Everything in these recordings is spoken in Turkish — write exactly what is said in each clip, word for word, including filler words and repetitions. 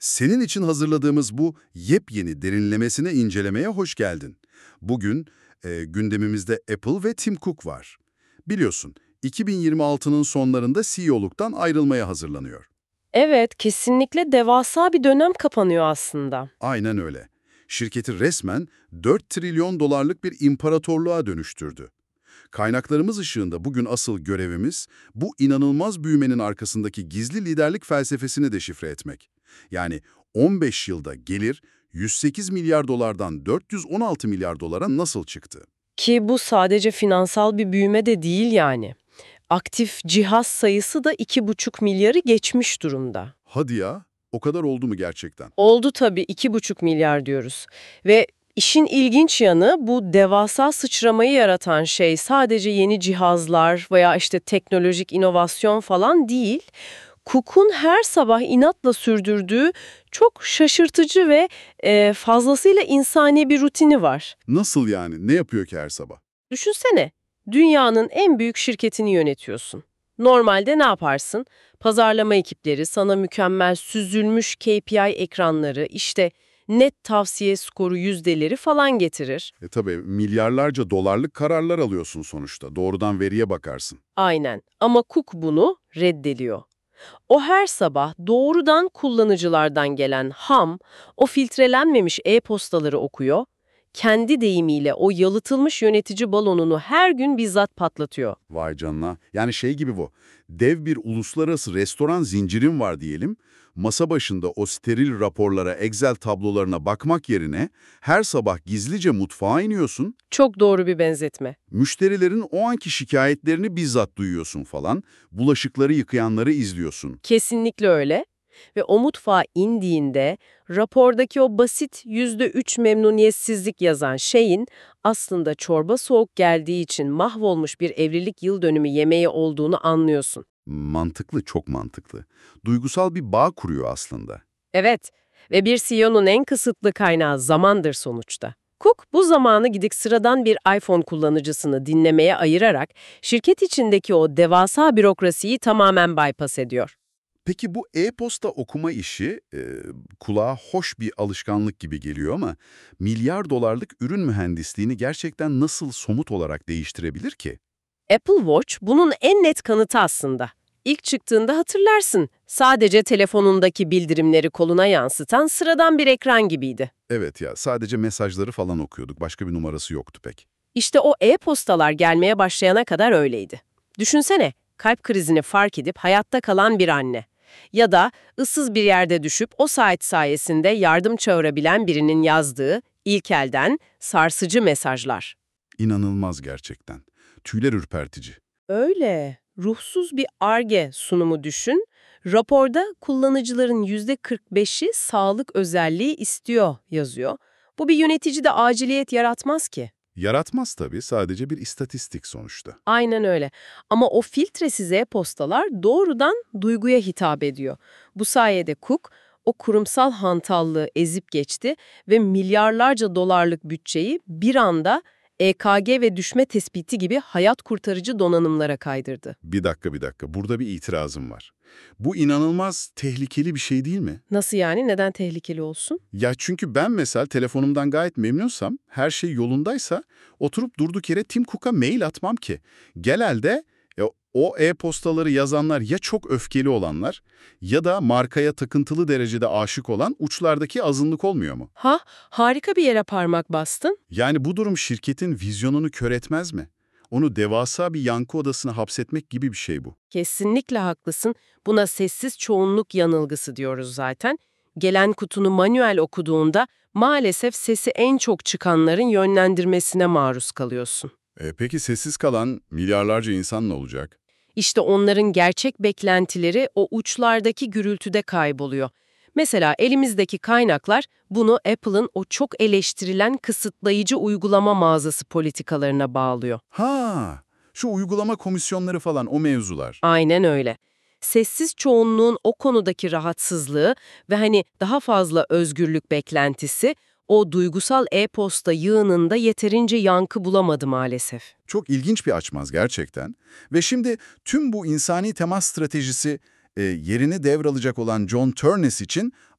Senin için hazırladığımız bu yepyeni derinlemesine incelemeye hoş geldin. Bugün e, gündemimizde Apple ve Tim Cook var. Biliyorsun, iki bin yirmi altının sonlarında C E O'luktan ayrılmaya hazırlanıyor. Evet, kesinlikle devasa bir dönem kapanıyor aslında. Aynen öyle. Şirketi resmen dört trilyon dolarlık bir imparatorluğa dönüştürdü. Kaynaklarımız ışığında bugün asıl görevimiz bu inanılmaz büyümenin arkasındaki gizli liderlik felsefesini deşifre etmek. Yani on beş yılda gelir yüz sekiz milyar dolardan dört yüz on altı milyar dolara nasıl çıktı? Ki bu sadece finansal bir büyüme de değil yani. Aktif cihaz sayısı da iki buçuk milyarı geçmiş durumda. Hadi ya, o kadar oldu mu gerçekten? Oldu tabii iki buçuk milyar diyoruz. Ve işin ilginç yanı bu devasa sıçramayı yaratan şey sadece yeni cihazlar veya işte teknolojik inovasyon falan değil. Cook'un her sabah inatla sürdürdüğü çok şaşırtıcı ve e, fazlasıyla insani bir rutini var. Nasıl yani? Ne yapıyor ki her sabah? Düşünsene, dünyanın en büyük şirketini yönetiyorsun. Normalde ne yaparsın? Pazarlama ekipleri sana mükemmel süzülmüş K P I ekranları, işte net tavsiye skoru yüzdeleri falan getirir. E tabii milyarlarca dolarlık kararlar alıyorsun sonuçta. Doğrudan veriye bakarsın. Aynen. Ama Cook bunu reddediyor. O her sabah doğrudan kullanıcılardan gelen ham, o filtrelenmemiş e-postaları okuyor, kendi deyimiyle o yalıtılmış yönetici balonunu her gün bizzat patlatıyor. Vay canına. Yani şey gibi bu. Dev bir uluslararası restoran zincirin var diyelim. Masa başında o steril raporlara, Excel tablolarına bakmak yerine her sabah gizlice mutfağa iniyorsun. Çok doğru bir benzetme. Müşterilerin o anki şikayetlerini bizzat duyuyorsun falan. Bulaşıkları yıkayanları izliyorsun. Kesinlikle öyle. Ve o mutfağa indiğinde rapordaki o basit yüzde üç memnuniyetsizlik yazan şeyin aslında çorba soğuk geldiği için mahvolmuş bir evlilik yıl dönümü yemeği olduğunu anlıyorsun. Mantıklı, çok mantıklı. Duygusal bir bağ kuruyor aslında. Evet ve bir C E O'nun en kısıtlı kaynağı zamandır sonuçta. Cook bu zamanı gidip sıradan bir iPhone kullanıcısını dinlemeye ayırarak şirket içindeki o devasa bürokrasiyi tamamen bypass ediyor. Peki bu e-posta okuma işi e, kulağa hoş bir alışkanlık gibi geliyor ama milyar dolarlık ürün mühendisliğini gerçekten nasıl somut olarak değiştirebilir ki? Apple Watch bunun en net kanıtı aslında. İlk çıktığında hatırlarsın, sadece telefonundaki bildirimleri koluna yansıtan sıradan bir ekran gibiydi. Evet ya, sadece mesajları falan okuyorduk. Başka bir numarası yoktu pek. İşte o e-postalar gelmeye başlayana kadar öyleydi. Düşünsene, kalp krizini fark edip hayatta kalan bir anne. Ya da ıssız bir yerde düşüp o saat sayesinde yardım çağırabilen birinin yazdığı ilk elden sarsıcı mesajlar. İnanılmaz gerçekten. Tüyler ürpertici. Öyle. Ruhsuz bir Ar-Ge sunumu düşün. Raporda kullanıcıların yüzde kırk beşi sağlık özelliği istiyor yazıyor. Bu bir yöneticide aciliyet yaratmaz ki. Yaratmaz tabii, sadece bir istatistik sonuçta. Aynen öyle. Ama o filtresiz e-postalar doğrudan duyguya hitap ediyor. Bu sayede Cook o kurumsal hantallığı ezip geçti ve milyarlarca dolarlık bütçeyi bir anda E K G ve düşme tespiti gibi hayat kurtarıcı donanımlara kaydırdı. Bir dakika bir dakika, burada bir itirazım var. Bu inanılmaz tehlikeli bir şey değil mi? Nasıl yani? Neden tehlikeli olsun? Ya çünkü ben mesela telefonumdan gayet memnunsam, her şey yolundaysa oturup durduk yere Tim Cook'a mail atmam ki. Genelde e, o e-postaları yazanlar ya çok öfkeli olanlar ya da markaya takıntılı derecede aşık olan uçlardaki azınlık olmuyor mu? Ha, harika bir yere parmak bastın. Yani bu durum şirketin vizyonunu kör etmez mi? Onu devasa bir yankı odasına hapsetmek gibi bir şey bu. Kesinlikle haklısın. Buna sessiz çoğunluk yanılgısı diyoruz zaten. Gelen kutunu manuel okuduğunda maalesef sesi en çok çıkanların yönlendirmesine maruz kalıyorsun. E, peki sessiz kalan milyarlarca insan ne olacak? İşte onların gerçek beklentileri o uçlardaki gürültüde kayboluyor. Mesela elimizdeki kaynaklar bunu Apple'ın o çok eleştirilen kısıtlayıcı uygulama mağazası politikalarına bağlıyor. Ha, şu uygulama komisyonları falan, o mevzular. Aynen öyle. Sessiz çoğunluğun o konudaki rahatsızlığı ve hani daha fazla özgürlük beklentisi o duygusal e-posta yığınında yeterince yankı bulamadı maalesef. Çok ilginç bir açmaz gerçekten. Ve şimdi tüm bu insani temas stratejisi e, yerini devralacak olan John Turness için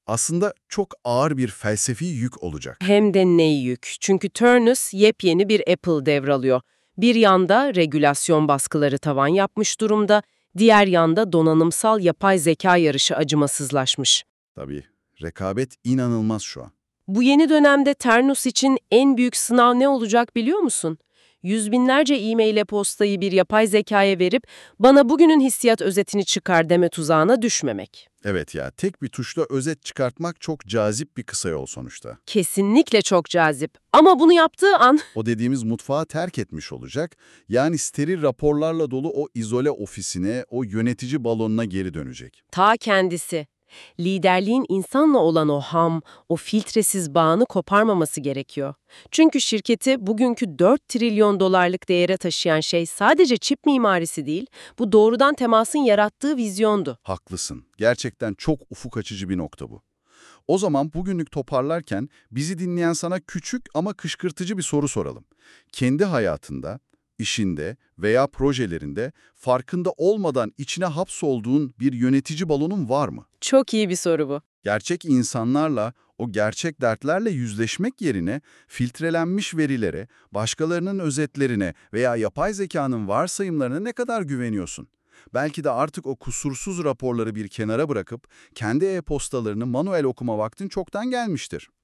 Aslında çok ağır bir felsefi yük olacak. Hem de ne yük. Çünkü Turnus yepyeni bir Apple devralıyor. Bir yanda regülasyon baskıları tavan yapmış durumda, diğer yanda donanımsal yapay zeka yarışı acımasızlaşmış. Tabii, rekabet inanılmaz şu an. Bu yeni dönemde Turnus için en büyük sınav ne olacak biliyor musun? Yüz binlerce e-mail postayı bir yapay zekaya verip bana bugünün hissiyat özetini çıkar deme tuzağına düşmemek. Evet ya, tek bir tuşla özet çıkartmak çok cazip bir kısa yol sonuçta. Kesinlikle çok cazip. Ama bunu yaptığı an O dediğimiz mutfağı terk etmiş olacak. Yani steril raporlarla dolu o izole ofisine, o yönetici balonuna geri dönecek. ta kendisi. Liderliğin insanla olan o ham, o filtresiz bağını koparmaması gerekiyor. Çünkü şirketi bugünkü dört trilyon dolarlık değere taşıyan şey sadece çip mimarisi değil, bu doğrudan temasın yarattığı vizyondu. Haklısın. Gerçekten çok ufuk açıcı bir nokta bu. O zaman bugünlük toparlarken bizi dinleyen sana küçük ama kışkırtıcı bir soru soralım. Kendi hayatında, işinde veya projelerinde farkında olmadan içine hapsolduğun bir yönetici balonun var mı? Çok iyi bir soru bu. Gerçek insanlarla, o gerçek dertlerle yüzleşmek yerine filtrelenmiş verilere, başkalarının özetlerine veya yapay zekanın varsayımlarına ne kadar güveniyorsun? Belki de artık o kusursuz raporları bir kenara bırakıp kendi e-postalarını manuel okuma vaktin çoktan gelmiştir.